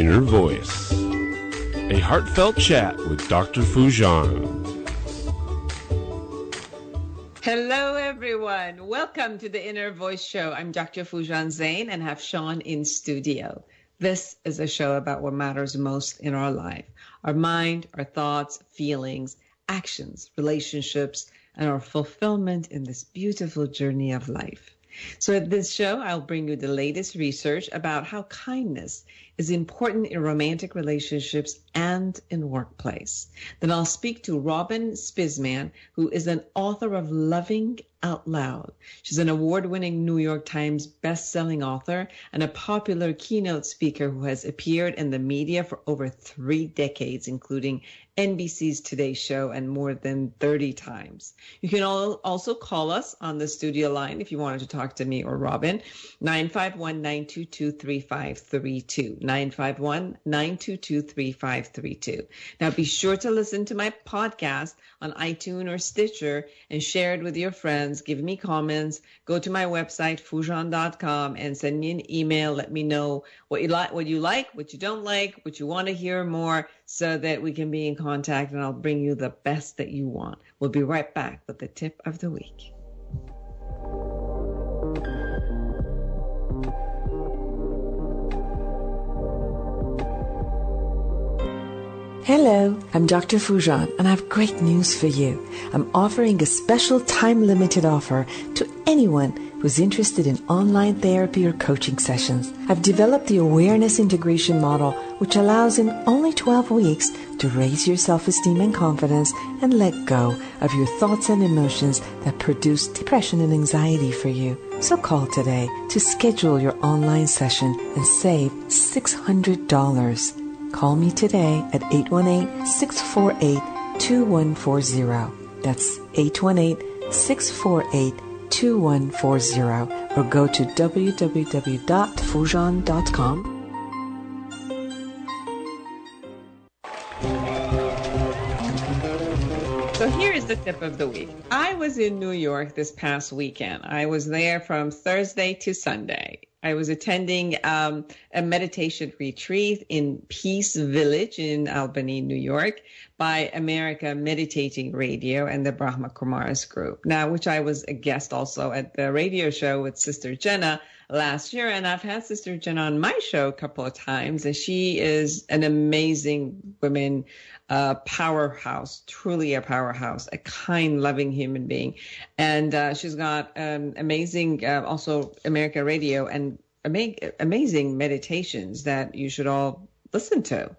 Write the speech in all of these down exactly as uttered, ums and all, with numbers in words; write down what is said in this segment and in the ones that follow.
Inner Voice, a heartfelt chat with Doctor Foojan. Hello, everyone. Welcome to the Inner Voice Show. I'm Doctor Foojan Zain and have Sean in studio. This is a show about what matters most in our life, our mind, our thoughts, feelings, actions, relationships, and our fulfillment in this beautiful journey of life. So at this show, I'll bring you the latest research about how kindness is important in romantic relationships and in workplace. Then I'll speak to Robin Spizman, who is an author of Loving Out Loud. She's an award-winning New York Times best-selling author and a popular keynote speaker who has appeared in the media for over three decades, including N B C's Today Show and more than thirty times. You can all also call us on the studio line if you wanted to talk to me or Robin, nine five one, nine two two, three five three two, nine five one, nine two two, three five three two. Now be sure to listen to my podcast on iTunes or Stitcher and share it with your friends. Give me comments. Go to my website, foojan dot com, and send me an email. Let me know what you like, what you like, what you don't like, what you want to hear more, so that we can be in contact and I'll bring you the best that you want. We'll be right back with the tip of the week. Hello, I'm Doctor Foojan, and I have great news for you. I'm offering a special time-limited offer to anyone who's interested in online therapy or coaching sessions. I've developed the awareness integration model, which allows in only twelve weeks to raise your self-esteem and confidence and let go of your thoughts and emotions that produce depression and anxiety for you. So call today to schedule your online session and save six hundred dollars. Call me today at eight one eight, six four eight, two one four zero. That's eight one eight, six four eight, two one four zero, or go to w w w dot foojan dot com. So here is the tip of the week. I was in New York this past weekend. I was there from Thursday to Sunday. I was attending um, a meditation retreat in Peace Village in Albany, New York, by America Meditating Radio and the Brahma Kumaris Group, now which I was a guest also at the radio show with Sister Jenna last year. And I've had Sister Jenna on my show a couple of times, and she is an amazing woman, uh, powerhouse, truly a powerhouse, a kind, loving human being. And uh, she's got um, amazing, uh, also America Radio, and ama- amazing meditations that you should all listen to.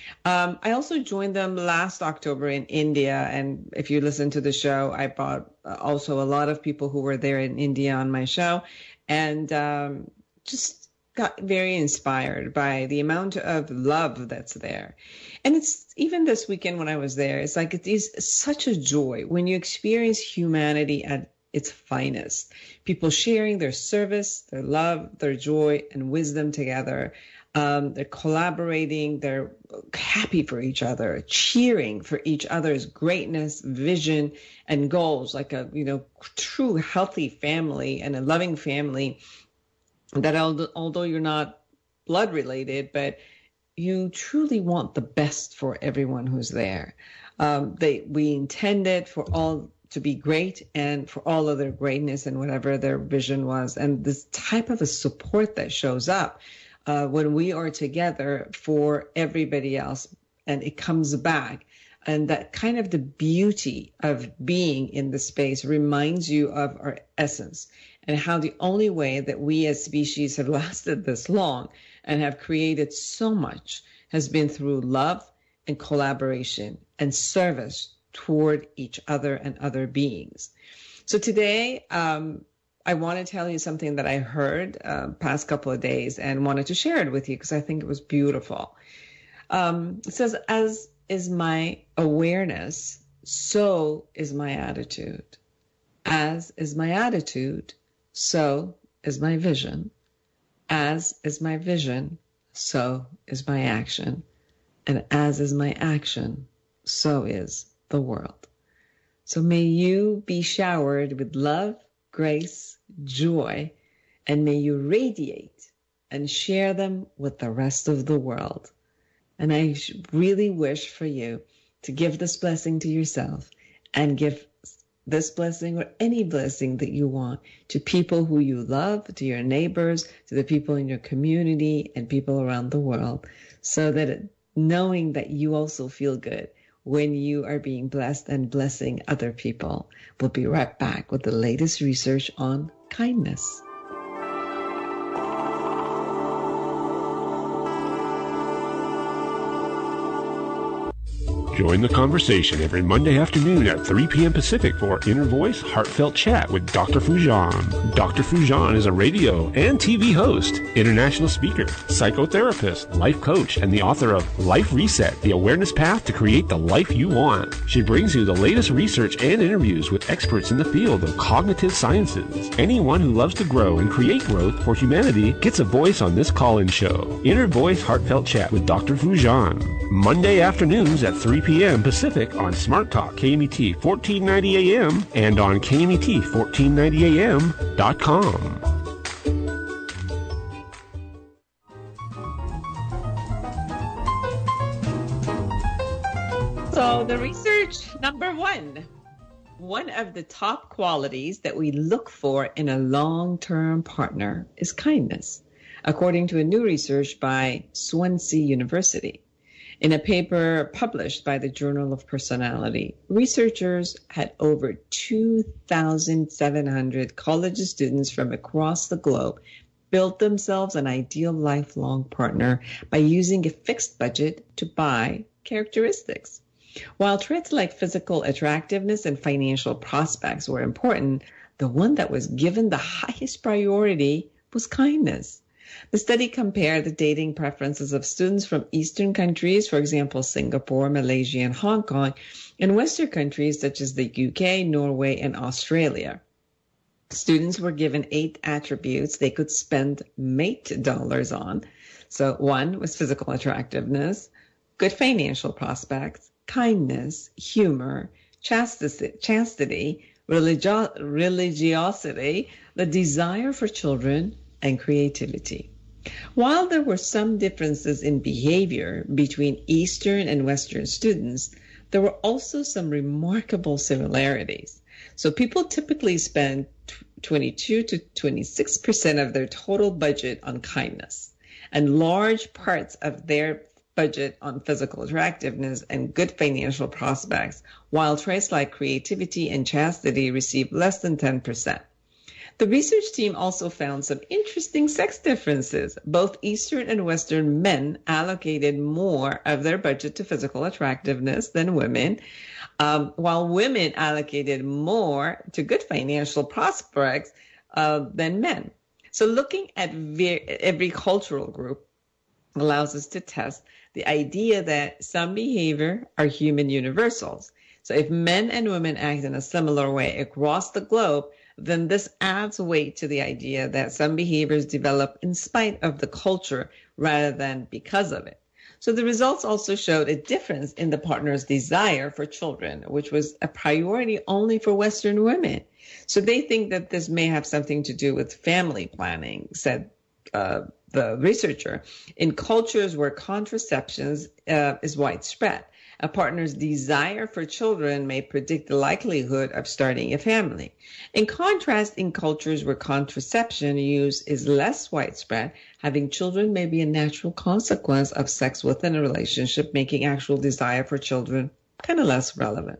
Um, I also joined them last October in India. And if you listen to the show, I brought also a lot of people who were there in India on my show, and um, just got very inspired by the amount of love that's there. And it's even this weekend when I was there, it's like it is such a joy when you experience humanity at its finest. People sharing their service, their love, their joy, and wisdom together. Um, they're collaborating, they're happy for each other, cheering for each other's greatness, vision, and goals, like a, you know, true healthy family and a loving family that although you're not blood related, but you truly want the best for everyone who's there. Um, they, we intended for all to be great and for all of their greatness and whatever their vision was. And this type of a support that shows up Uh, when we are together for everybody else, and it comes back. And that kind of the beauty of being in the space reminds you of our essence and how the only way that we as species have lasted this long and have created so much has been through love and collaboration and service toward each other and other beings. So today, um, I want to tell you something that I heard uh, past couple of days and wanted to share it with you because I think it was beautiful. Um, it says, as is my awareness, so is my attitude. As is my attitude, so is my vision. As is my vision, so is my action. And as is my action, so is the world. So may you be showered with love, grace, joy, and may you radiate and share them with the rest of the world. And I really wish for you to give this blessing to yourself and give this blessing or any blessing that you want to people who you love, to your neighbors, to the people in your community and people around the world, so that it, knowing that you also feel good when you are being blessed and blessing other people. We'll be right back with the latest research on kindness. Join the conversation every Monday afternoon at three p.m. Pacific for Inner Voice Heartfelt Chat with Doctor Foojan. Doctor Foojan is a radio and T V host, international speaker, psychotherapist, life coach, and the author of Life Reset, The Awareness Path to Create the Life You Want. She brings you the latest research and interviews with experts in the field of cognitive sciences. Anyone who loves to grow and create growth for humanity gets a voice on this call-in show. Inner Voice Heartfelt Chat with Doctor Foojan. Monday afternoons at three p.m. Pacific on Smart Talk K M E T fourteen ninety A M and on K M E T fourteen ninety A M dot com. So the research number one, one of the top qualities that we look for in a long-term partner is kindness, according to a new research by Swansea University. In a paper published by the Journal of Personality, researchers had over two thousand seven hundred college students from across the globe build themselves an ideal lifelong partner by using a fixed budget to buy characteristics. While traits like physical attractiveness and financial prospects were important, the one that was given the highest priority was kindness. The study compared the dating preferences of students from Eastern countries, for example, Singapore, Malaysia, and Hong Kong, and Western countries such as the U K, Norway, and Australia. Students were given eight attributes they could spend mate dollars on. So one was physical attractiveness, good financial prospects, kindness, humor, chastity, chastity religio- religiosity, the desire for children, and creativity. While there were some differences in behavior between Eastern and Western students, there were also some remarkable similarities. So people typically spend twenty-two to twenty-six percent of their total budget on kindness, and large parts of their budget on physical attractiveness and good financial prospects, while traits like creativity and chastity receive less than ten percent. The research team also found some interesting sex differences. Both Eastern and Western men allocated more of their budget to physical attractiveness than women, um, while women allocated more to good financial prospects uh, than men. So looking at ve- every cultural group allows us to test the idea that some behavior are human universals. So if men and women act in a similar way across the globe, then this adds weight to the idea that some behaviors develop in spite of the culture rather than because of it. So the results also showed a difference in the partner's desire for children, which was a priority only for Western women. So they think that this may have something to do with family planning, said uh, the researcher. In cultures where contraception uh, is widespread, a partner's desire for children may predict the likelihood of starting a family. In contrast, in cultures where contraception use is less widespread, having children may be a natural consequence of sex within a relationship, making actual desire for children kind of less relevant.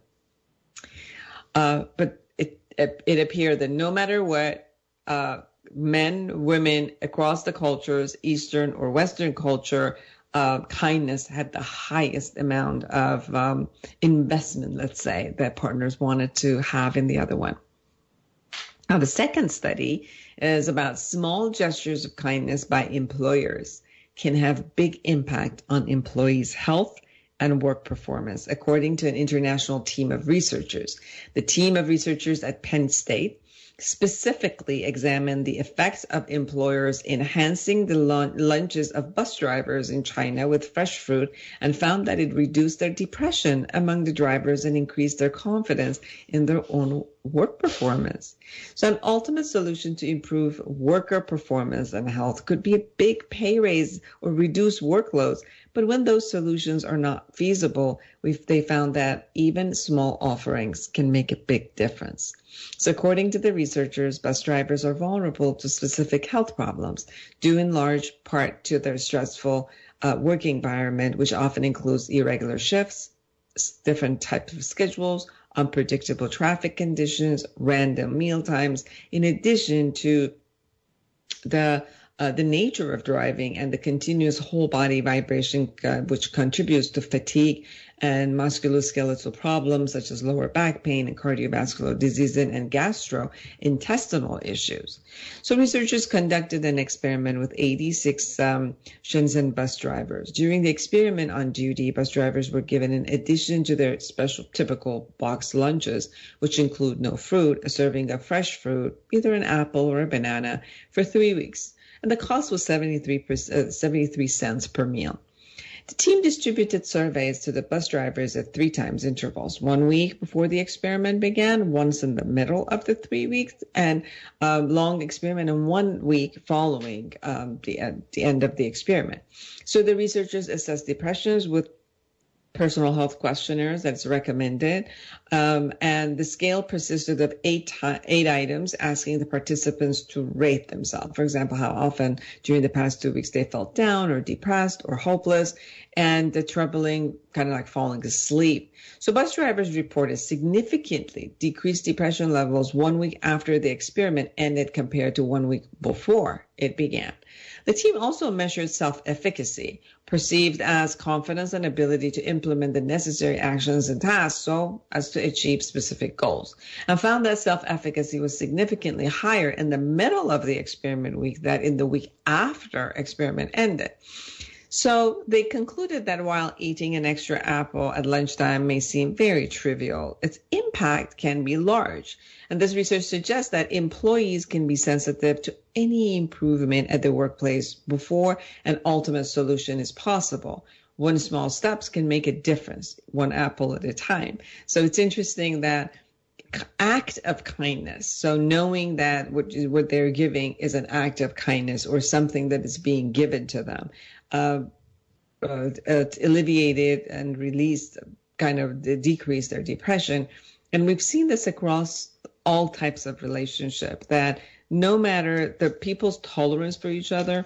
Uh, but it, it, it appeared that no matter what, uh, men, women across the cultures, Eastern or Western culture, Uh, kindness had the highest amount of um, investment, let's say, that partners wanted to have in the other one. Now, the second study is about small gestures of kindness by employers can have big impact on employees' health and work performance, according to an international team of researchers. The team of researchers at Penn State specifically examined the effects of employers enhancing the lunches of bus drivers in China with fresh fruit and found that it reduced their depression among the drivers and increased their confidence in their own work performance. So an ultimate solution to improve worker performance and health could be a big pay raise or reduce workloads. But when those solutions are not feasible, we've, they found that even small offerings can make a big difference. So according to the researchers, bus drivers are vulnerable to specific health problems, due in large part to their stressful uh, work environment, which often includes irregular shifts, different types of schedules, unpredictable traffic conditions, random meal times, in addition to the uh, the nature of driving and the continuous whole body vibration, uh, which contributes to fatigue and musculoskeletal problems such as lower back pain and cardiovascular disease and, and gastrointestinal issues. So researchers conducted an experiment with eighty-six um, Shenzhen bus drivers. During the experiment on duty, bus drivers were given, in addition to their special typical box lunches, which include no fruit, a serving of fresh fruit, either an apple or a banana, for three weeks. And the cost was seventy-three, uh, seventy-three cents per meal. The team distributed surveys to the bus drivers at three times intervals, one week before the experiment began, once in the middle of the three weeks, and a long experiment, and one week following um, the, uh, the end of the experiment. So the researchers assessed depressions with personal health questionnaires that's recommended. Um, and the scale consisted of eight, eight items asking the participants to rate themselves. For example, how often during the past two weeks they felt down or depressed or hopeless, and the troubling kind of like falling asleep. So bus drivers reported significantly decreased depression levels one week after the experiment ended compared to one week before it began. The team also measured self-efficacy, perceived as confidence and ability to implement the necessary actions and tasks so as to achieve specific goals, and found that self-efficacy was significantly higher in the middle of the experiment week than in the week after experiment ended. So they concluded that while eating an extra apple at lunchtime may seem very trivial, its impact can be large. And this research suggests that employees can be sensitive to any improvement at the workplace before an ultimate solution is possible. One small steps can make a difference, one apple at a time. So it's interesting that act of kindness. So knowing that what, what they're giving is an act of kindness or something that is being given to them, uh, uh, uh, alleviated and released, kind of decreased their depression. And we've seen this across all types of relationship, that no matter the people's tolerance for each other,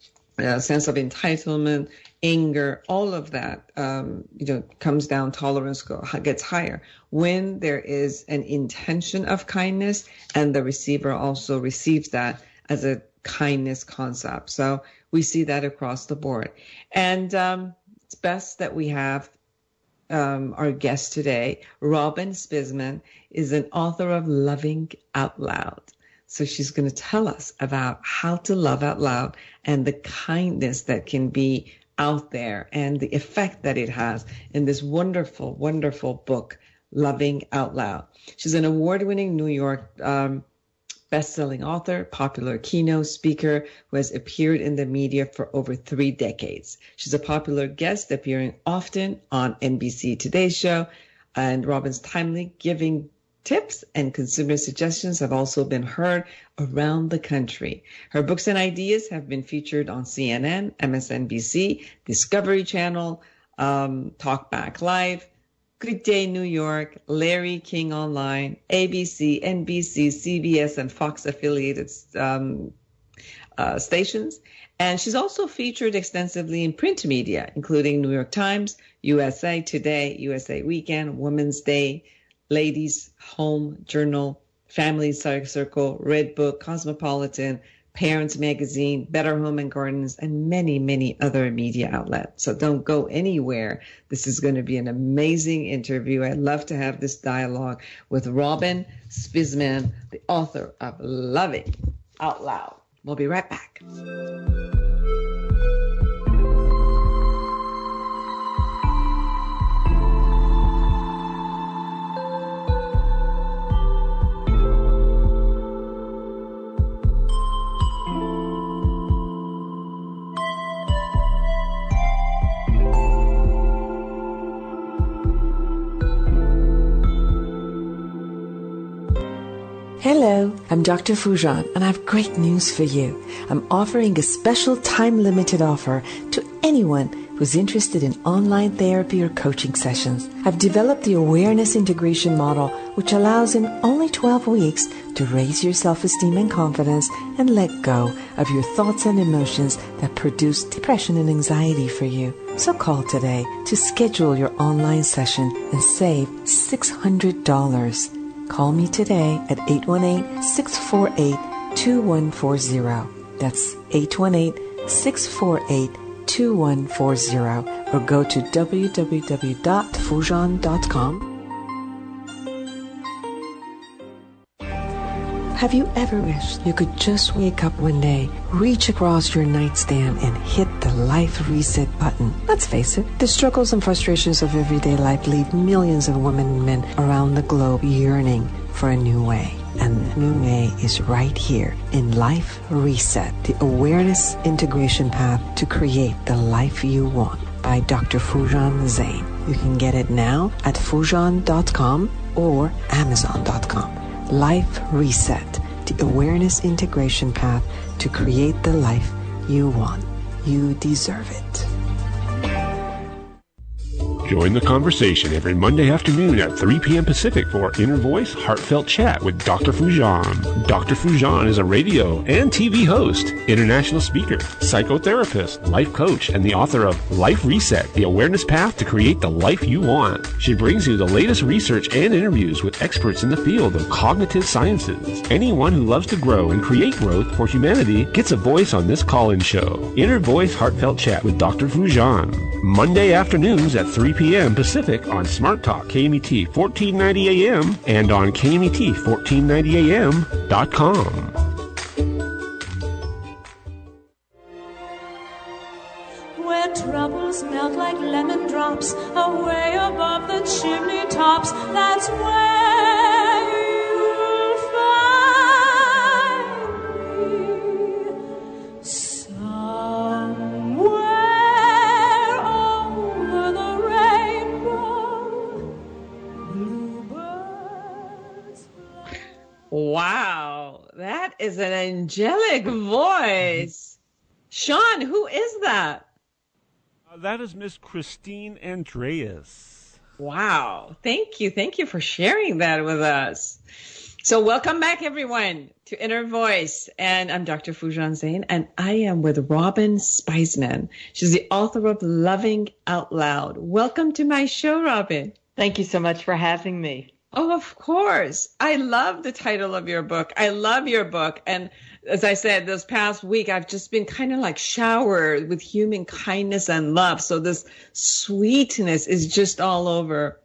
a sense of entitlement, anger, all of that, um, you know, comes down, tolerance go, gets higher when there is an intention of kindness and the receiver also receives that as a kindness concept. So we see that across the board. And um, it's best that we have um, our guest today. Robin Spizman is an author of Loving Out Loud. So she's going to tell us about how to love out loud and the kindness that can be out there and the effect that it has in this wonderful, wonderful book, Loving Out Loud. She's an award-winning New York um, best-selling author, popular keynote speaker who has appeared in the media for over three decades. She's a popular guest appearing often on N B C Today Show, and Robin's timely giving tips and consumer suggestions have also been heard around the country. Her books and ideas have been featured on C N N, M S N B C, Discovery Channel, um, Talkback Live, Good Day New York, Larry King Online, A B C, N B C, C B S, and Fox affiliated um, uh, stations. And she's also featured extensively in print media, including New York Times, U S A Today, U S A Weekend, Women's Day, Ladies Home Journal, Family Circle, Red Book, Cosmopolitan, Parents Magazine, Better Home and Gardens, and many, many other media outlets. So don't go anywhere. This is going to be an amazing interview. I'd love to have this dialogue with Robin Spizman, the author of Loving Out Loud. We'll be right back. Hello, I'm Doctor Foujan, and I have great news for you. I'm offering a special time-limited offer to anyone who's interested in online therapy or coaching sessions. I've developed the awareness integration model, which allows in only twelve weeks to raise your self-esteem and confidence and let go of your thoughts and emotions that produce depression and anxiety for you. So call today to schedule your online session and save six hundred dollars. Call me today at eight one eight, six four eight, two one four zero. That's eight one eight, six four eight, two one four zero, or go to w w w dot foujan dot com. Have you ever wished you could just wake up one day, reach across your nightstand, and hit the life reset button? Let's face it, the struggles and frustrations of everyday life leave millions of women and men around the globe yearning for a new way. And the new way is right here in Life Reset, the awareness integration path to create the life you want by Doctor Foujan Zain. You can get it now at foujan dot com or amazon dot com. Life Reset, the awareness integration path to create the life you want. You deserve it. Join the conversation every Monday afternoon at three p.m. Pacific for Inner Voice Heartfelt Chat with Doctor Foujan. Doctor Foujan is a radio and T V host, international speaker, psychotherapist, life coach, and the author of Life Reset, the awareness path to create the life you want. She brings you the latest research and interviews with experts in the field of cognitive sciences. Anyone who loves to grow and create growth for humanity gets a voice on this call-in show. Inner Voice Heartfelt Chat with Doctor Foujan. Monday afternoons at three p.m. Pacific on Smart Talk K M E T fourteen ninety A M and on K M E T fourteen ninety A M dot com. Where troubles melt like lemon drops away above the chimney tops, that's where you'll find me. Somewhere over the rainbow, bluebirds fly. Wow, that is an angelic voice. Sean, who is that? Uh, that is Miss Christine Andreas. Wow. Thank you. Thank you for sharing that with us. So welcome back, everyone, to Inner Voice. And I'm Doctor Foujan Zain, and I am with Robin Spiesman. She's the author of Loving Out Loud. Welcome to my show, Robin. Thank you so much for having me. Oh, of course. I love the title of your book. I love your book. And as I said, this past week, I've just been kind of like showered with human kindness and love. So this sweetness is just all over.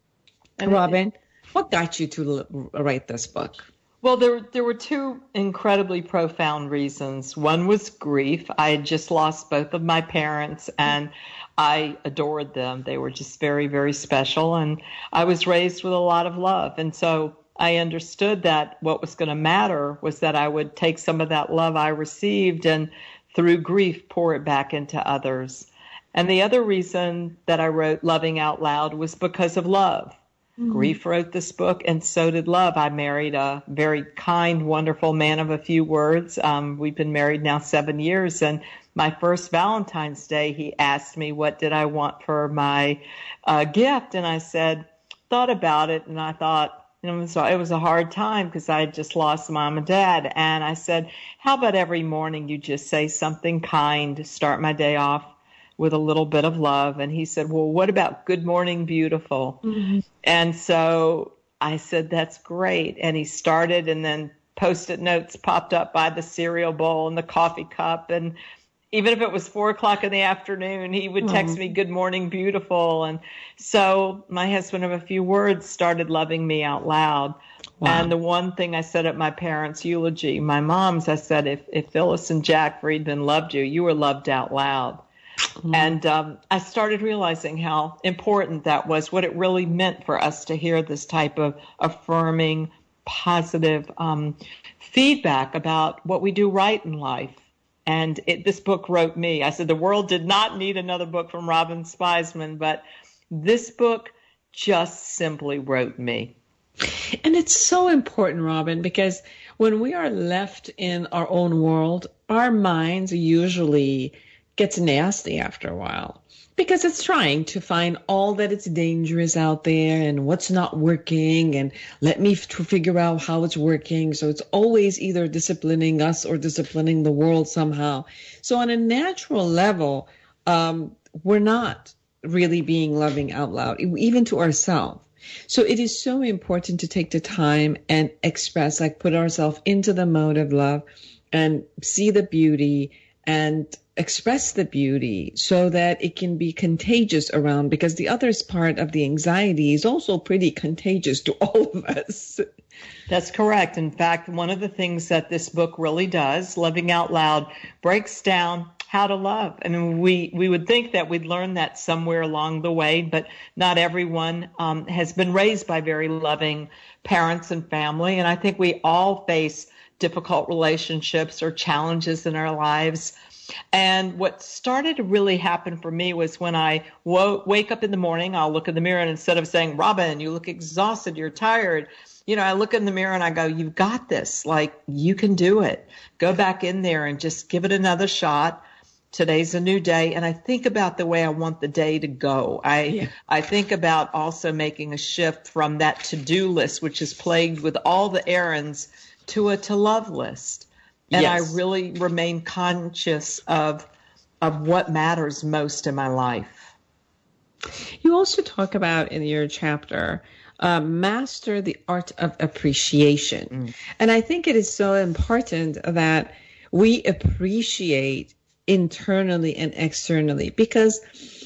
And Robin, what got you to l- write this book? Well, there, there were two incredibly profound reasons. One was grief. I had just lost both of my parents, and I adored them. They were just very, very special. And I was raised with a lot of love. And so I understood that what was going to matter was that I would take some of that love I received and through grief pour it back into others. And the other reason that I wrote Loving Out Loud was because of love. Mm-hmm. Grief wrote this book, and so did love. I married a very kind, wonderful man of a few words. Um, we've been married now seven years, and my first Valentine's Day, he asked me, what did I want for my uh, gift? And I said, thought about it, and I thought, you know, so it was a hard time because I had just lost mom and dad. And I said, how about every morning you just say something kind to start my day off with a little bit of love? And he said, well, what about good morning, beautiful? Mm-hmm. And so I said, that's great. And he started, and then Post-it notes popped up by the cereal bowl and the coffee cup. And even if it was four o'clock in the afternoon, he would text me, good morning, beautiful. And so my husband of a few words started loving me out loud. Wow. And the one thing I said at my parents' eulogy, my mom's, I said, if, if Phyllis and Jack Friedman loved you, you were loved out loud. Mm-hmm. And um, I started realizing how important that was, what it really meant for us to hear this type of affirming, positive um, feedback about what we do right in life. And it, this book wrote me. I said, the world did not need another book from Robin Spiesman, but this book just simply wrote me. And it's so important, Robin, because when we are left in our own world, our minds usually gets nasty after a while because it's trying to find all that it's dangerous out there and what's not working and let me f- figure out how it's working. So it's always either disciplining us or disciplining the world somehow. So on a natural level, um, we're not really being loving out loud, even to ourselves. So it is so important to take the time and express, like put ourselves into the mode of love and see the beauty and express the beauty so that it can be contagious around, because the other part of the anxiety is also pretty contagious to all of us. That's correct. In fact, one of the things that this book really does, Loving Out Loud, breaks down how to love. I mean, we, we would think that we'd learn that somewhere along the way, but not everyone um, has been raised by very loving parents and family. And I think we all face difficult relationships or challenges in our lives. And what started to really happen for me was when I wo- wake up in the morning, I'll look in the mirror, and instead of saying, Robin, you look exhausted, you're tired, you know, I look in the mirror and I go, you've got this. Like, you can do it. Go back in there and just give it another shot. Today's a new day. And I think about the way I want the day to go. I yeah. I think about also making a shift from that to-do list, which is plagued with all the errands, to a to-love list. And yes. I really remain conscious of of what matters most in my life. You also talk about in your chapter, uh, master the art of appreciation. Mm. And I think it is so important that we appreciate internally and externally, because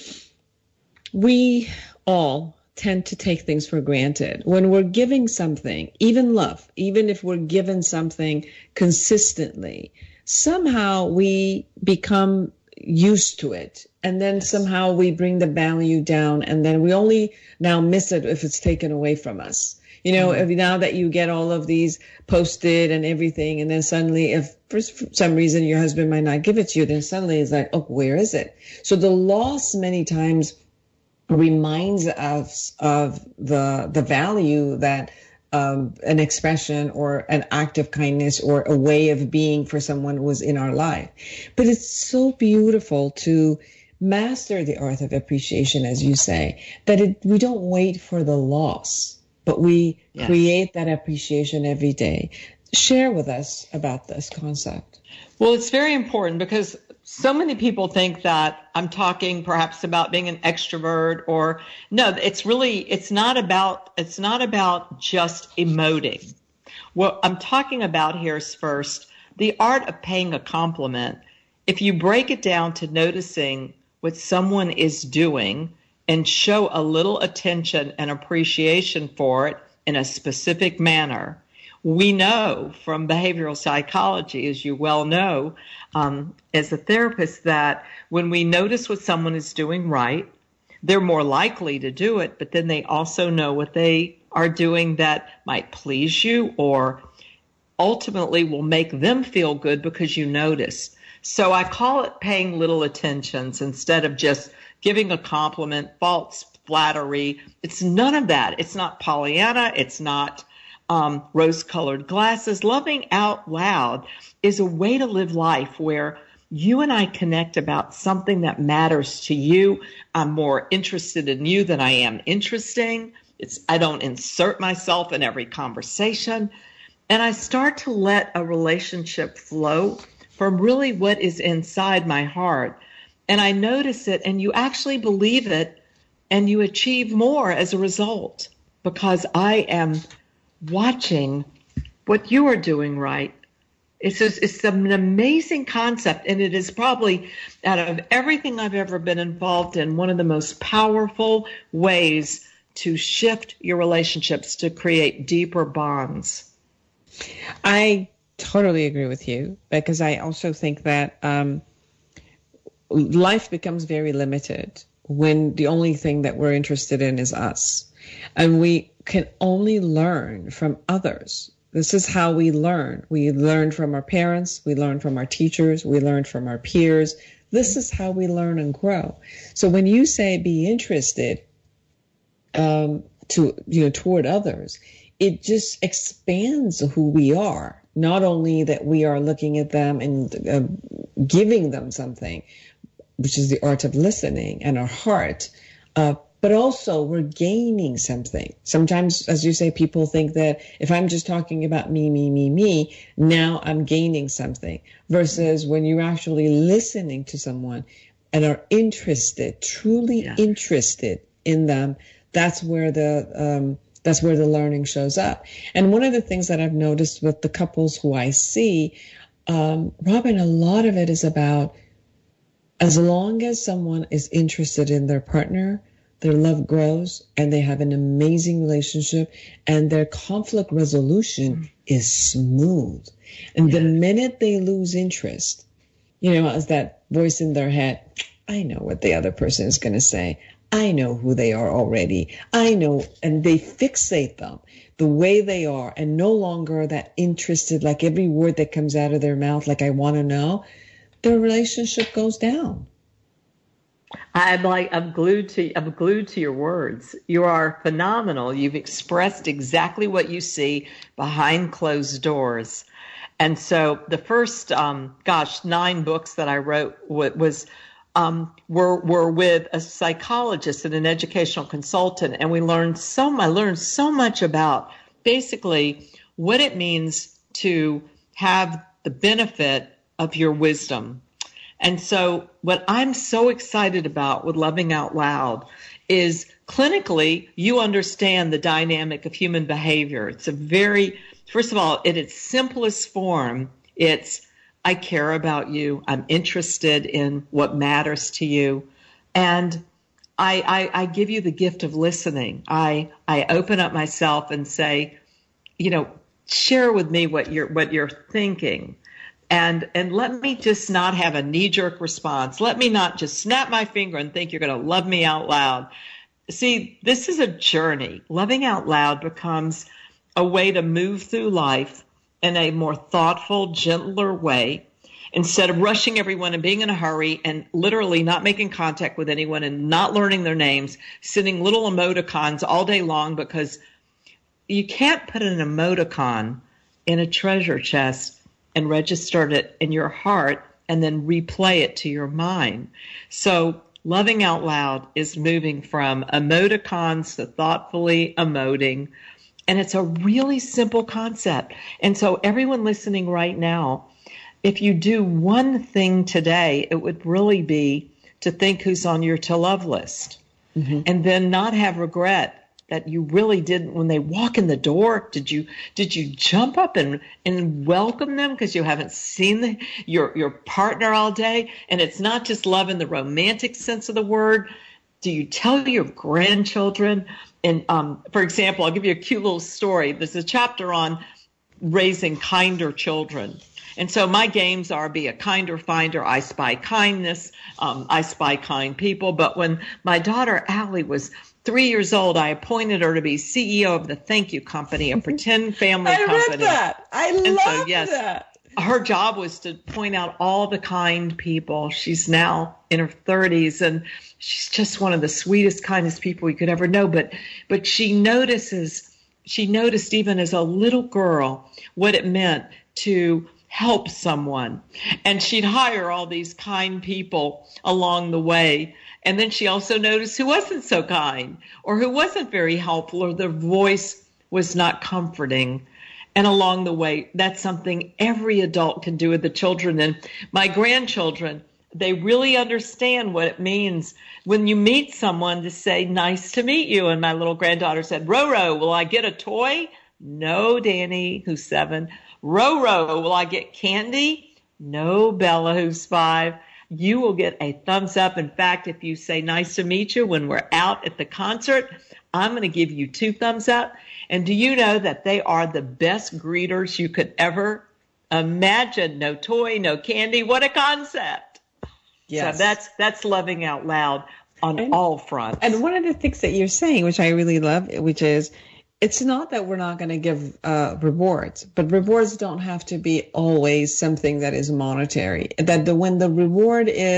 we all tend to take things for granted. When we're giving something, even love, even if we're given something consistently, somehow we become used to it. And then somehow we bring the value down, and then we only now miss it if it's taken away from us. You know, mm-hmm. now that you get all of these posted and everything, and then suddenly if for some reason your husband might not give it to you, then suddenly it's like, oh, where is it? So the loss many times reminds us of the the value that um, an expression or an act of kindness or a way of being for someone was in our life. But it's so beautiful to master the art of appreciation, as you say, that it, we don't wait for the loss, but we yes. create that appreciation every day. Share with us about this concept. Well, it's very important because so many people think that I'm talking perhaps about being an extrovert, or no, it's really, it's not about, it's not about just emoting. What I'm talking about here is first the art of paying a compliment. If you break it down to noticing what someone is doing and show a little attention and appreciation for it in a specific manner. We know from behavioral psychology, as you well know, um, as a therapist, that when we notice what someone is doing right, they're more likely to do it, but then they also know what they are doing that might please you or ultimately will make them feel good because you noticed. So I call it paying little attentions instead of just giving a compliment, false flattery. It's none of that. It's not Pollyanna. It's not um, rose-colored glasses. Loving out loud is a way to live life where you and I connect about something that matters to you. I'm more interested in you than I am interesting. It's, I don't insert myself in every conversation. And I start to let a relationship flow from really what is inside my heart. And I notice it, and you actually believe it, and you achieve more as a result, because I am watching what you are doing right. It's just, it's an amazing concept, and it is probably, out of everything I've ever been involved in, one of the most powerful ways to shift your relationships, to create deeper bonds. I totally agree with you, because I also think that um, life becomes very limited when the only thing that we're interested in is us. And we can only learn from others. This is how we learn. We learn from our parents. We learn from our teachers. We learn from our peers. This is how we learn and grow. So when you say be interested um, to, you know, toward others, it just expands who we are. Not only that we are looking at them and uh, giving them something, which is the art of listening and our heart, uh, but also we're gaining something. Sometimes, as you say, people think that if I'm just talking about me, me, me, me, now I'm gaining something. Versus when you're actually listening to someone and are interested, truly yeah. interested in them, that's where the um, that's where the learning shows up. And one of the things that I've noticed with the couples who I see, um, Robin, a lot of it is about as long as someone is interested in their partner, their love grows and they have an amazing relationship and their conflict resolution mm. is smooth. And yeah. the minute they lose interest, you know, as that voice in their head, I know what the other person is going to say. I know who they are already. I know. And they fixate them the way they are and no longer that interested, like every word that comes out of their mouth, like I want to know, their relationship goes down. I'm like, I'm glued to, I'm glued to your words. You are phenomenal. You've expressed exactly what you see behind closed doors. And so the first, um, gosh, nine books that I wrote was, um, were, were with a psychologist and an educational consultant. And we learned so much, I learned so much about basically what it means to have the benefit of your wisdom. And so what I'm so excited about with Loving Out Loud is clinically, you understand the dynamic of human behavior. It's a very, first of all, in its simplest form, it's I care about you. I'm interested in what matters to you. And I, I, I give you the gift of listening. I, I open up myself and say, you know, share with me what you're, what you're thinking. And and let me just not have a knee-jerk response. Let me not just snap my finger and think you're going to love me out loud. See, this is a journey. Loving out loud becomes a way to move through life in a more thoughtful, gentler way, instead of rushing everyone and being in a hurry and literally not making contact with anyone and not learning their names, sending little emoticons all day long, because you can't put an emoticon in a treasure chest and register it in your heart and then replay it to your mind. So Loving Out Loud is moving from emoticons to thoughtfully emoting. And it's a really simple concept. And so everyone listening right now, if you do one thing today, it would really be to think who's on your to love list, mm-hmm. and then not have regret that you really didn't, when they walk in the door, did you did you jump up and, and welcome them because you haven't seen the, your, your partner all day? And it's not just love in the romantic sense of the word. Do you tell your grandchildren? And um, for example, I'll give you a cute little story. There's a chapter on raising kinder children. And so my games are be a kinder finder, I spy kindness, um, I spy kind people. But when my daughter Allie was three years old, I appointed her to be C E O of the Thank You Company, a pretend family I company. I read that. I love so, yes, that. Her job was to point out all the kind people. She's now in her thirties, and she's just one of the sweetest, kindest people you could ever know. But but she notices, she noticed even as a little girl what it meant to help someone. And she'd hire all these kind people along the way. And then she also noticed who wasn't so kind or who wasn't very helpful or their voice was not comforting. And along the way, that's something every adult can do with the children. And my grandchildren, they really understand what it means when you meet someone to say, nice to meet you. And my little granddaughter said, Roro, will I get a toy? No, Danny, who's seven. Roro, will I get candy? No, Bella, who's five. You will get a thumbs up. In fact, if you say nice to meet you when we're out at the concert, I'm going to give you two thumbs up. And do you know that they are the best greeters you could ever imagine? No toy, no candy. What a concept. Yes. So that's, that's Loving Out Loud on and, all fronts. And one of the things that you're saying, which I really love, which is, it's not that we're not going to give uh, rewards, but rewards don't have to be always something that is monetary. That the when the reward is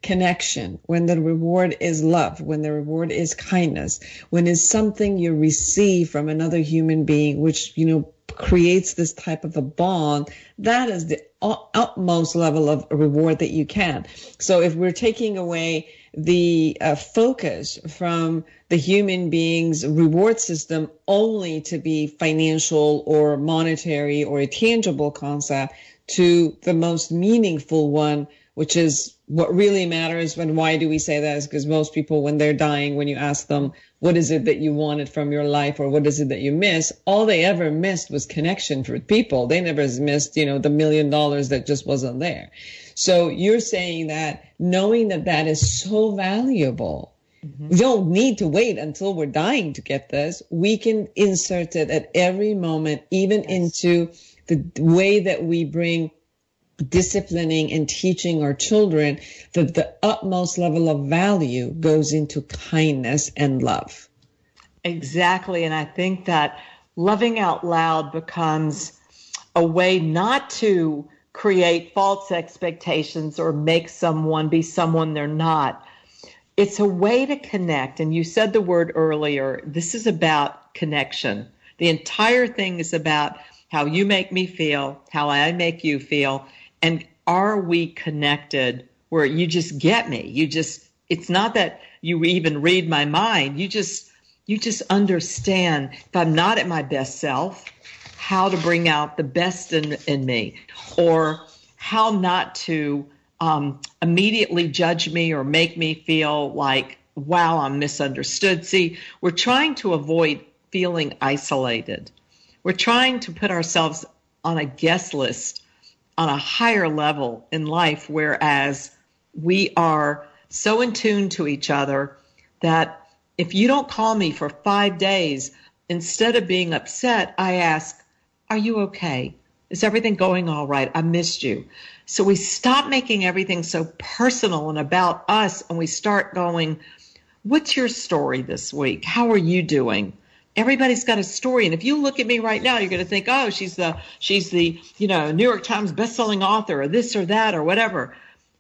connection, when the reward is love, when the reward is kindness, when it's something you receive from another human being, which, you know, creates this type of a bond, that is the utmost level of reward that you can. So if we're taking away the uh, focus from the human being's reward system only to be financial or monetary or a tangible concept to the most meaningful one, which is what really matters. And why do we say that? Is because most people, when they're dying, when you ask them, what is it that you wanted from your life, or what is it that you miss? All they ever missed was connection with people. They never missed, you know, the million dollars that just wasn't there. So you're saying that knowing that that is so valuable, mm-hmm. we don't need to wait until we're dying to get this. We can insert it at every moment, even yes. into the way that we bring disciplining and teaching our children, that the utmost level of value goes into kindness and love. Exactly. And I think that loving out loud becomes a way not to create false expectations or make someone be someone they're not. It's a way to connect. And you said the word earlier, this is about connection. The entire thing is about how you make me feel, how I make you feel. And are we connected where you just get me? You just, it's not that you even read my mind. You just, you just understand if I'm not at my best self, how to bring out the best in, in me, or how not to um, immediately judge me or make me feel like, wow, I'm misunderstood. See, we're trying to avoid feeling isolated. We're trying to put ourselves on a guest list on a higher level in life, whereas we are so in tune to each other that if you don't call me for five days, instead of being upset, I ask, are you okay? Is everything going all right? I missed you. So we stop making everything so personal and about us, and we start going, what's your story this week? How are you doing? Everybody's got a story. And if you look at me right now, you're going to think, oh, she's the, she's the, you know, New York Times bestselling author or this or that or whatever.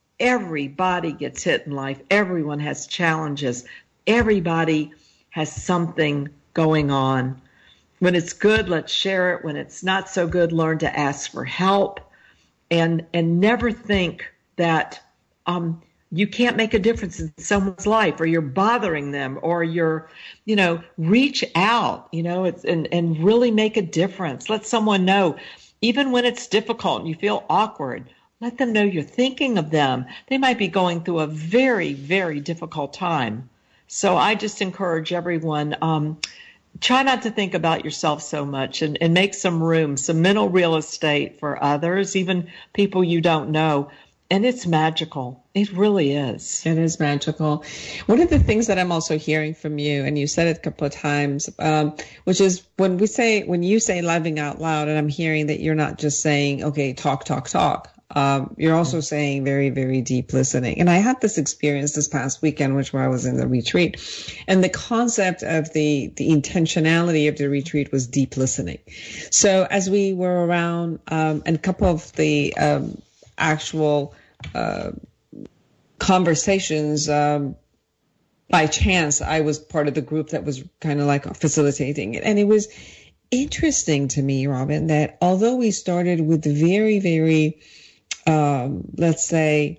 Everybody gets hit in life. Everyone has challenges. Everybody has something going on. When it's good, let's share it. When it's not so good, learn to ask for help, and, and never think that, um, you can't make a difference in someone's life, or you're bothering them, or you're, you know, reach out, you know, it's, and, and really make a difference. Let someone know, even when it's difficult and you feel awkward, let them know you're thinking of them. They might be going through a very, very difficult time. So I just encourage everyone, um, try not to think about yourself so much, and, and make some room, some mental real estate for others, even people you don't know. And it's magical. It really is. It is magical. One of the things that I'm also hearing from you, and you said it a couple of times, um, which is when we say, when you say loving out loud, and I'm hearing that you're not just saying, okay, talk, talk, talk. Um, you're also saying very, very deep listening. And I had this experience this past weekend, which where I was in the retreat. And the concept of the, the intentionality of the retreat was deep listening. So as we were around, um, and a couple of the, um, actual, uh, conversations, um, by chance, I was part of the group that was kind of like facilitating it. And it was interesting to me, Robin, that although we started with very, very, um, let's say,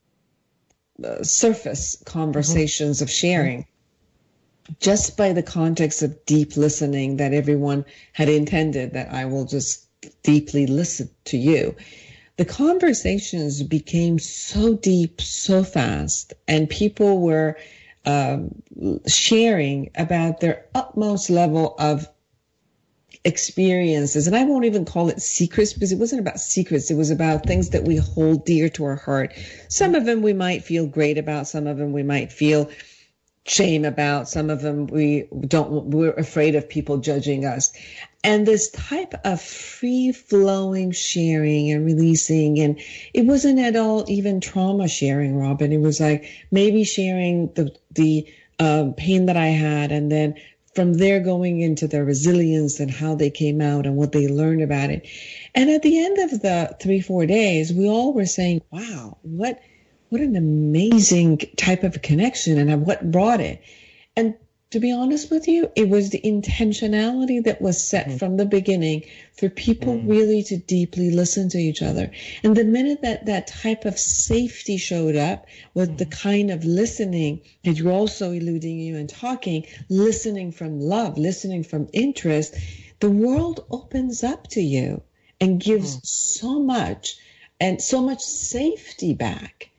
uh, surface conversations mm-hmm. of sharing, mm-hmm. just by the context of deep listening that everyone had intended, that I will just deeply listen to you. The conversations became so deep, so fast, and people were um, sharing about their utmost level of experiences. And I won't even call it secrets, because it wasn't about secrets. It was about things that we hold dear to our heart. Some of them we might feel great about. Some of them we might feel shame about. Some of them we don't, we're afraid of people judging us. And this type of free flowing sharing and releasing, and it wasn't at all even trauma sharing, Robin. It was like maybe sharing the, the um, pain that I had, and then from there going into their resilience and how they came out and what they learned about it. And at the end of the three, four days, we all were saying, wow, what, what an amazing type of connection, and what brought it. And to be honest with you, it was the intentionality that was set mm. from the beginning for people mm. really to deeply listen to each other. And the minute that that type of safety showed up with mm. the kind of listening that you're also alluding you and talking, listening from love, listening from interest, the world opens up to you and gives mm. so much and so much safety back.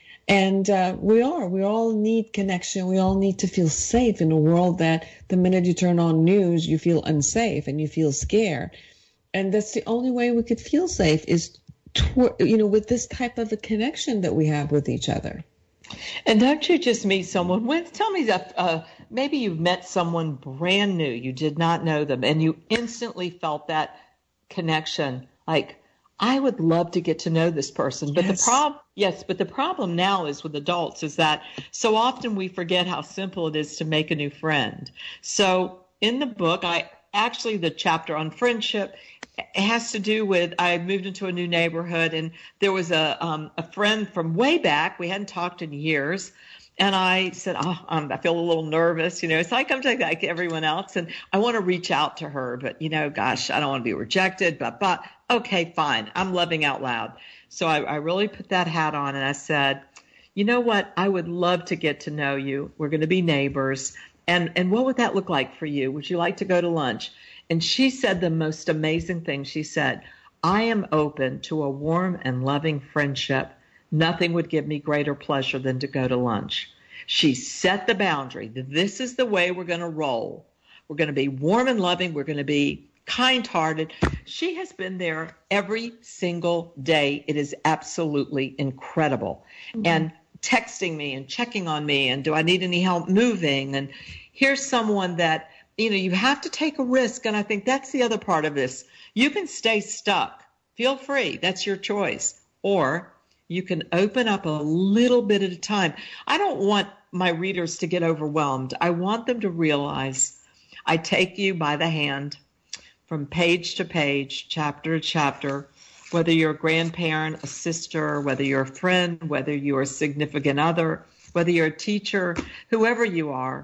And uh, we are, we all need connection. We all need to feel safe in a world that the minute you turn on news, you feel unsafe and you feel scared. And that's the only way we could feel safe is, tw- you know, with this type of a connection that we have with each other. And don't you just meet someone, when, tell me that uh, maybe you've met someone brand new, you did not know them, and you instantly felt that connection, like, I would love to get to know this person. But yes. the problem, yes, but the problem now is with adults is that so often we forget how simple it is to make a new friend. So in the book, I actually, the chapter on friendship, it has to do with, I moved into a new neighborhood and there was a, um, a friend from way back. We hadn't talked in years. And I said, oh, um, I feel a little nervous, you know, so I come to like everyone else and I want to reach out to her, but you know, gosh, I don't want to be rejected, but, but okay, fine. I'm loving out loud. So I, I really put that hat on and I said, you know what? I would love to get to know you. We're going to be neighbors. And, and what would that look like for you? Would you like to go to lunch? And she said the most amazing thing. She said, I am open to a warm and loving friendship. Nothing would give me greater pleasure than to go to lunch. She set the boundary. This is the way we're going to roll. We're going to be warm and loving. We're going to be kind-hearted. She has been there every single day. It is absolutely incredible. Mm-hmm. And texting me and checking on me and do I need any help moving? And here's someone that, you know, you have to take a risk. And I think that's the other part of this. You can stay stuck. Feel free. That's your choice. Or you can open up a little bit at a time. I don't want my readers to get overwhelmed. I want them to realize I take you by the hand from page to page, chapter to chapter, whether you're a grandparent, a sister, whether you're a friend, whether you're a significant other, whether you're a teacher, whoever you are.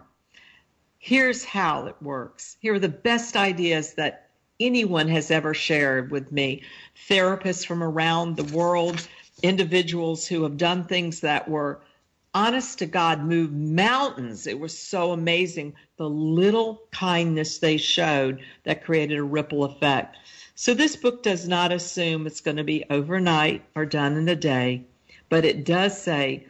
Here's how it works. Here are the best ideas that anyone has ever shared with me. Therapists from around the world, individuals who have done things that were honest to God, moved mountains. It was so amazing, the little kindness they showed that created a ripple effect. So this book does not assume it's going to be overnight or done in a day, but it does say,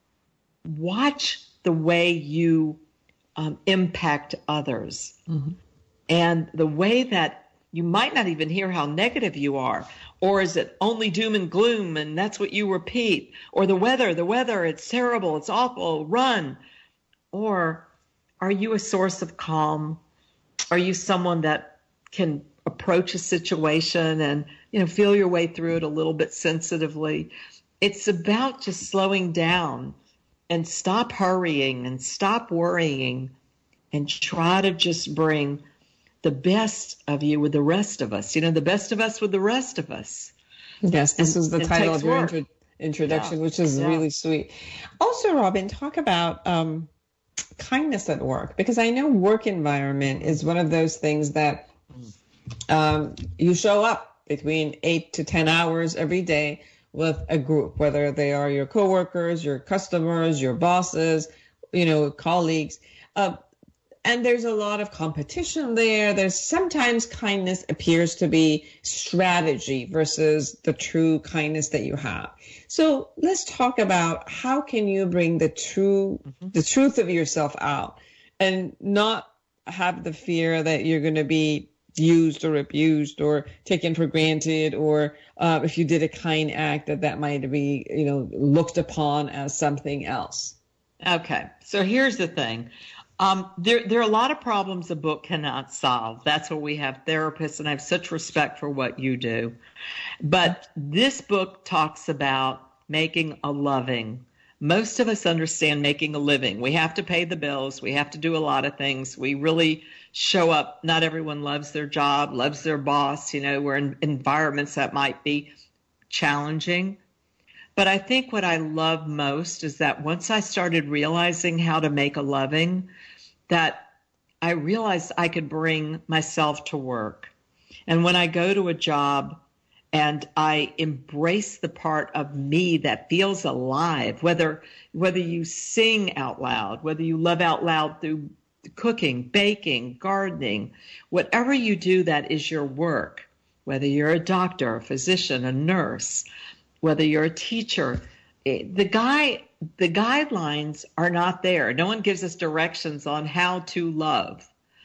watch the way you um, impact others. Mm-hmm. And the way that you might not even hear how negative you are. Or is it only doom and gloom and that's what you repeat? Or the weather, the weather, it's terrible, it's awful, run. Or are you a source of calm? Are you someone that can approach a situation and, you know, feel your way through it a little bit sensitively? It's about just slowing down and stop hurrying and stop worrying and try to just bring the best of you with the rest of us, you know, the best of us with the rest of us. Yes, this and, is the title of your intro- introduction, yeah. which is yeah. really sweet. Also, Robin, talk about um, kindness at work, because I know work environment is one of those things that um, you show up between eight to ten hours every day with a group, whether they are your coworkers, your customers, your bosses, you know, colleagues. Uh, And there's a lot of competition there. There's sometimes kindness appears to be strategy versus the true kindness that you have. So let's talk about how can you bring the true, mm-hmm. the truth of yourself out and not have the fear that you're going to be used or abused or taken for granted, or uh, if you did a kind act that that might be, you know, looked upon as something else. Okay. So here's the thing. Um, there, there are a lot of problems a book cannot solve. That's why we have therapists, and I have such respect for what you do. But this book talks about making a loving. Most of us understand making a living. We have to pay the bills. We have to do a lot of things. We really show up. Not everyone loves their job, loves their boss. You know, we're in environments that might be challenging. But I think what I love most is that once I started realizing how to make a loving, that I realized I could bring myself to work. And when I go to a job and I embrace the part of me that feels alive, whether whether you sing out loud, whether you love out loud through cooking, baking, gardening, whatever you do that is your work, whether you're a doctor, a physician, a nurse, whether you're a teacher, the guy, the guidelines are not there. No one gives us directions on how to love,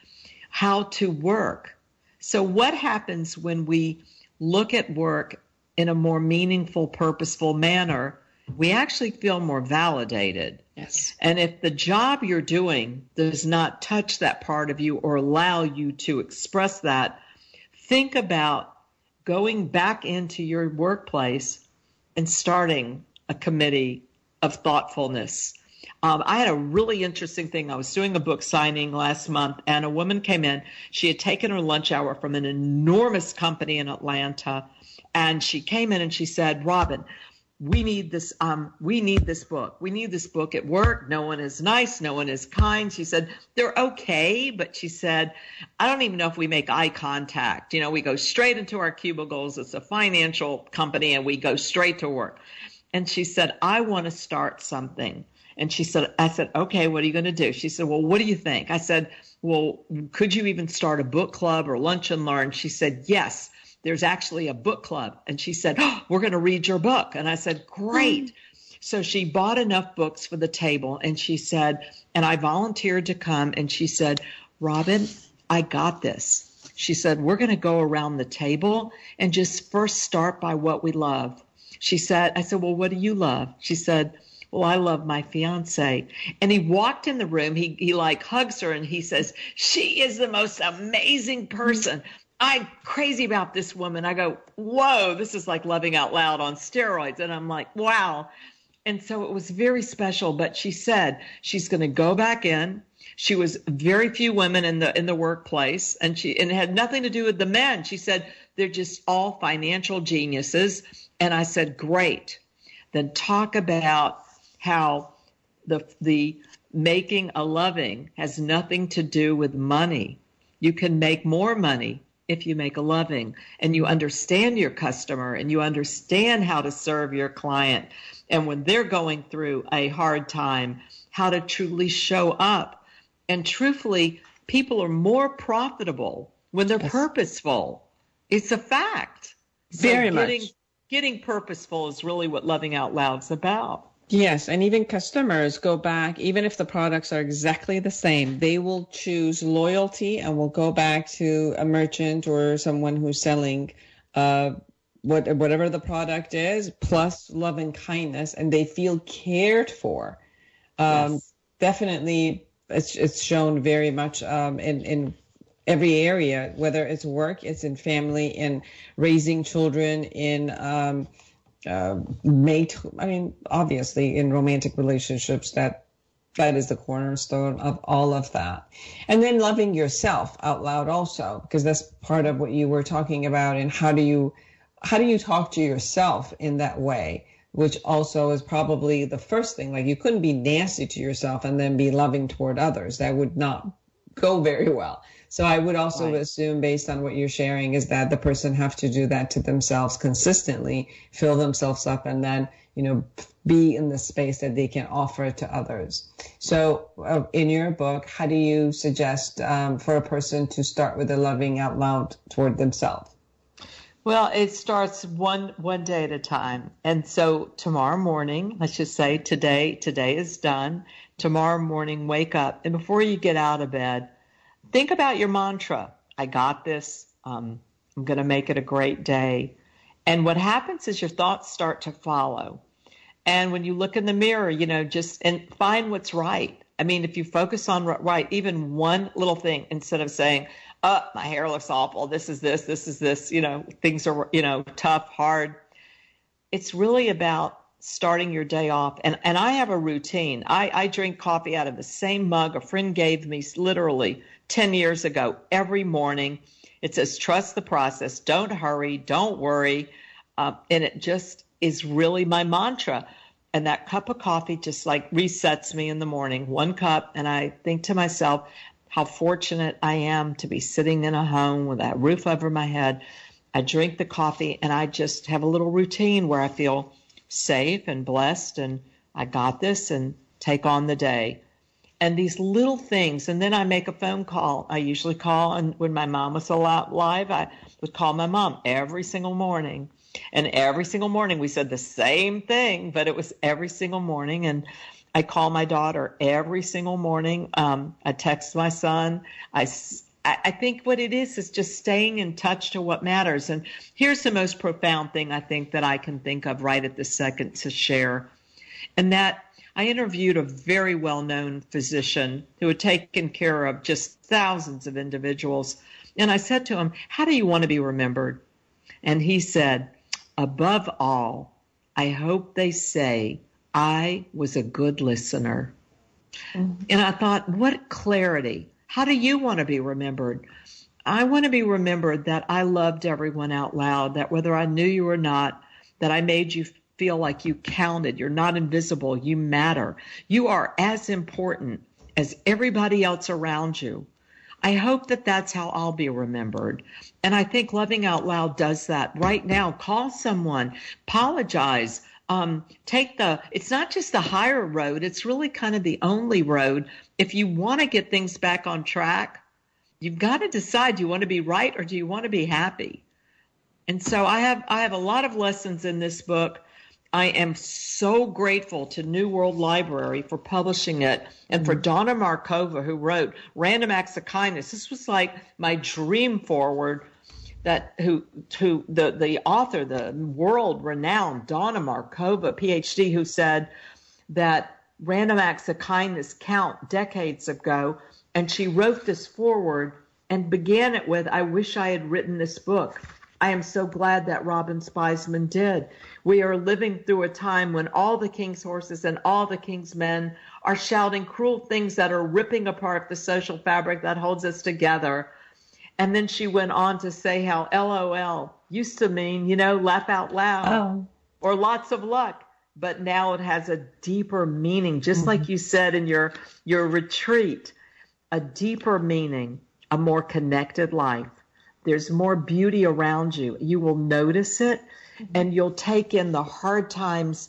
how to work. So what happens when we look at work in a more meaningful, purposeful manner? We actually feel more validated. Yes. And if the job you're doing does not touch that part of you or allow you to express that, think about going back into your workplace and starting a committee of thoughtfulness. Um, I had a really interesting thing. I was doing a book signing last month, and a woman came in. She had taken her lunch hour from an enormous company in Atlanta, and she came in and she said, Robin, we need this, um, we need this book. We need this book at work. No one is nice. No one is kind. She said, they're okay. But she said, I don't even know if we make eye contact. You know, we go straight into our cubicles. It's a financial company and we go straight to work. And she said, I want to start something. And she said, I said, okay, what are you going to do? She said, well, what do you think? I said, well, could you even start a book club or lunch and learn? She said, yes. There's actually a book club. And she said, oh, we're going to read your book. And I said, great. So she bought enough books for the table. And she said, and I volunteered to come. And she said, Robin, I got this. She said, we're going to go around the table and just first start by what we love. She said, I said, well, what do you love? She said, well, I love my fiance. And he walked in the room. He, he like hugs her and he says, she is the most amazing person. I'm crazy about this woman. I go, whoa, this is like loving out loud on steroids. And I'm like, wow. And so it was very special. But she said she's going to go back in. She was very few women in the in the workplace. And she and it had nothing to do with the men. She said they're just all financial geniuses. And I said, great. Then talk about how the the making a loving has nothing to do with money. You can make more money if you make a loving and you understand your customer and you understand how to serve your client. And when they're going through a hard time, how to truly show up. And truthfully, people are more profitable when they're yes. purposeful. It's a fact. Very so getting, much. Getting purposeful is really what Loving Out Loud's about. Yes, and even customers go back, even if the products are exactly the same, they will choose loyalty and will go back to a merchant or someone who's selling uh, what whatever the product is, plus love and kindness, and they feel cared for. Um, yes. Definitely, it's it's shown very much um, in in every area, whether it's work, it's in family, in raising children, in um, Uh, mate, I mean, obviously in romantic relationships, that that is the cornerstone of all of that. And then loving yourself out loud also, because that's part of what you were talking about. And how do you, how do you talk to yourself in that way, which also is probably the first thing. Like, you couldn't be nasty to yourself and then be loving toward others. That would not go very well. So I would also right. assume, based on what you're sharing, is that the person have to do that to themselves consistently, fill themselves up, and then, you know, be in the space that they can offer to others. So uh, in your book, how do you suggest um, for a person to start with a loving out loud toward themselves? Well, it starts one one day at a time. And so tomorrow morning, let's just say today, today is done. Tomorrow morning, wake up. And before you get out of bed, think about your mantra. I got this. Um, I'm going to make it a great day. And what happens is your thoughts start to follow. And when you look in the mirror, you know, just and find what's right. I mean, if you focus on right, even one little thing, instead of saying, oh, my hair looks awful, this is this, this is this, you know, things are, you know, tough, hard. It's really about starting your day off. And, and I have a routine. I, I drink coffee out of the same mug a friend gave me literally ten years ago every morning. It says, trust the process. Don't hurry. Don't worry. uh, and it just is really my mantra. And that cup of coffee just like resets me in the morning, one cup. And I think to myself, how fortunate I am to be sitting in a home with that roof over my head. I drink the coffee and I just have a little routine where I feel safe and blessed and I got this and take on the day. And these little things, and then I make a phone call. I usually call, and when my mom was alive, I would call my mom every single morning. And every single morning we said the same thing, but it was every single morning. And I call my daughter every single morning. Um, I text my son. I, I think what it is is just staying in touch to what matters. And here's the most profound thing I think that I can think of right at this second to share. And that I interviewed a very well-known physician who had taken care of just thousands of individuals. And I said to him, how do you want to be remembered? And he said, above all, I hope they say I was a good listener. Mm-hmm. And I thought, what clarity. How do you want to be remembered? I want to be remembered that I loved everyone out loud, that whether I knew you or not, that I made you feel like you counted. You're not invisible. You matter. You are as important as everybody else around you. I hope that that's how I'll be remembered. And I think Loving Out Loud does that right now. Call someone, apologize, um, take the, it's not just the higher road. It's really kind of the only road. If you want to get things back on track, you've got to decide, do you want to be right or do you want to be happy? And so I have, I have a lot of lessons in this book. I am so grateful to New World Library for publishing it and for Donna Markova, who wrote Random Acts of Kindness. This was like my dream forward, that who who the, the author, the world-renowned Donna Markova, P H D, who said that Random Acts of Kindness count decades ago. And she wrote this forward and began it with, I wish I had written this book. I am so glad that Robin Spiesman did. We are living through a time when all the king's horses and all the king's men are shouting cruel things that are ripping apart the social fabric that holds us together. And then she went on to say how L O L used to mean, you know, laugh out loud oh. or lots of luck. But now it has a deeper meaning, just mm-hmm. like you said in your, your retreat, a deeper meaning, a more connected life. There's more beauty around you. You will notice it, and you'll take in the hard times,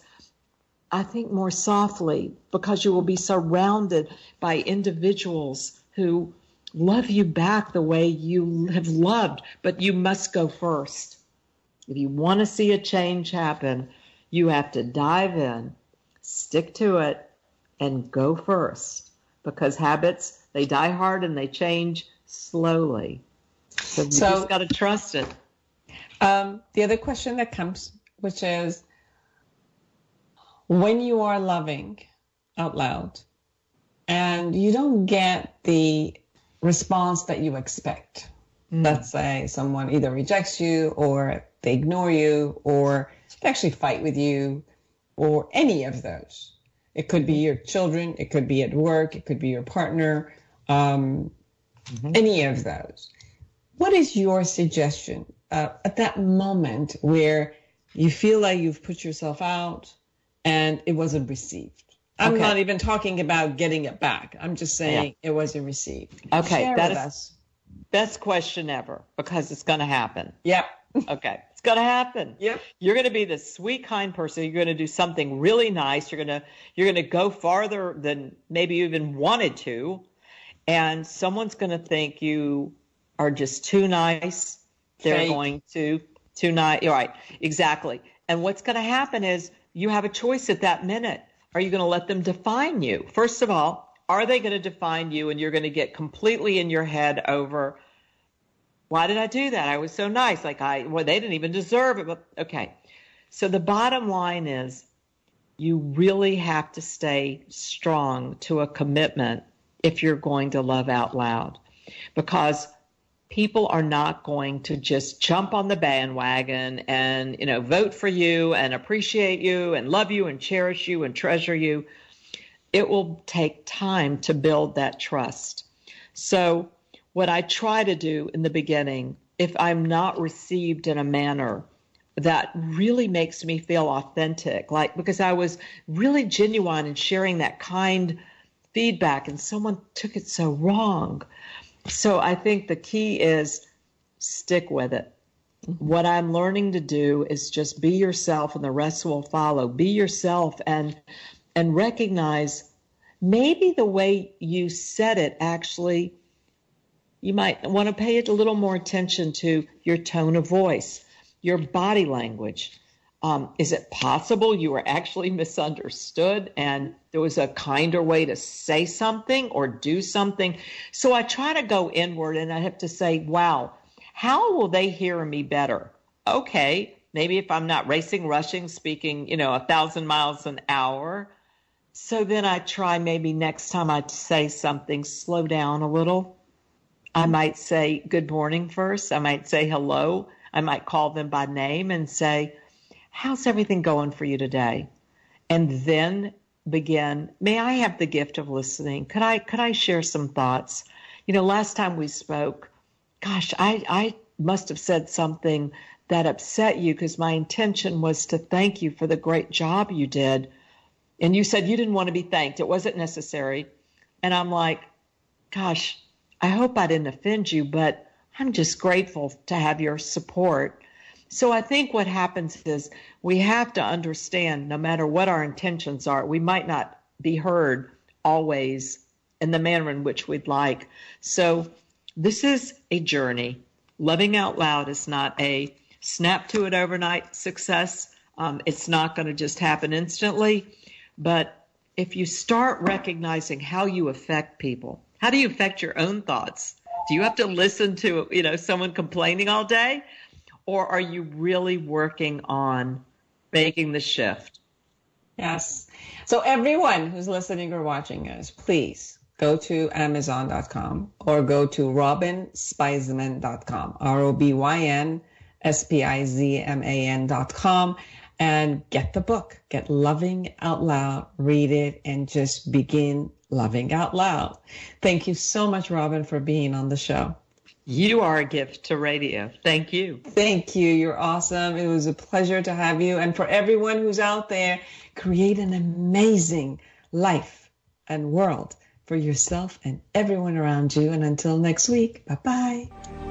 I think, more softly, because you will be surrounded by individuals who love you back the way you have loved, but you must go first. If you want to see a change happen, you have to dive in, stick to it, and go first, because habits, they die hard and they change slowly. So you so, just got to trust it. Um, the other question that comes, which is, when you are loving out loud and you don't get the response that you expect, mm. let's say someone either rejects you or they ignore you or they actually fight with you or any of those. It could be your children, it could be at work, it could be your partner, um, mm-hmm. any of those. What is your suggestion uh, at that moment where you feel like you've put yourself out and it wasn't received? I'm okay. not even talking about getting it back. I'm just saying yeah. it wasn't received. Okay, Share that with is us. Best question ever, because it's going to happen. Yep. Okay, it's going to happen. Yep. You're going to be the sweet, kind person. You're going to do something really nice. You're going to you're going to go farther than maybe you even wanted to, and someone's going to think you are just too nice. They're Fake. going to too nice. You're right, exactly. And what's going to happen is you have a choice at that minute. Are you going to let them define you? First of all, are they going to define you and you're going to get completely in your head over, why did I do that? I was so nice. Like I, well, they didn't even deserve it. But okay. So the bottom line is you really have to stay strong to a commitment if you're going to love out loud, because people are not going to just jump on the bandwagon and, you know, vote for you and appreciate you and love you and cherish you and treasure you. It will take time to build that trust. So what I try to do in the beginning, if I'm not received in a manner that really makes me feel authentic, like because I was really genuine in sharing that kind feedback and someone took it so wrong. So I think the key is stick with it. What I'm learning to do is just be yourself and the rest will follow. Be yourself and and recognize maybe the way you said it, actually, you might want to pay it a little more attention to your tone of voice, your body language. Um, is it possible you were actually misunderstood and there was a kinder way to say something or do something? So I try to go inward and I have to say, wow, how will they hear me better? Okay, maybe if I'm not racing, rushing, speaking, you know, a thousand miles an hour. So then I try maybe next time I say something, slow down a little. I might say good morning first. I might say hello. I might call them by name and say, how's everything going for you today? And then begin, may I have the gift of listening? Could I could I share some thoughts? You know, last time we spoke, gosh, I, I must have said something that upset you because my intention was to thank you for the great job you did. And you said you didn't want to be thanked. It wasn't necessary. And I'm like, gosh, I hope I didn't offend you, but I'm just grateful to have your support. So I think what happens is we have to understand no matter what our intentions are, we might not be heard always in the manner in which we'd like. So this is a journey. Loving out loud is not a snap to it overnight success. Um, it's not going to just happen instantly. But if you start recognizing how you affect people, how do you affect your own thoughts? Do you have to listen to, you know, someone complaining all day? Or are you really working on making the shift? Yes. So everyone who's listening or watching us, please go to amazon dot com or go to robin spizman dot com, R O B Y N S P I Z M A N dot com, and get the book. Get Loving Out Loud, read it, and just begin loving out loud. Thank you so much, Robin, for being on the show. You are a gift to radio. Thank you. Thank you. You're awesome. It was a pleasure to have you. And for everyone who's out there, create an amazing life and world for yourself and everyone around you. And until next week, bye-bye.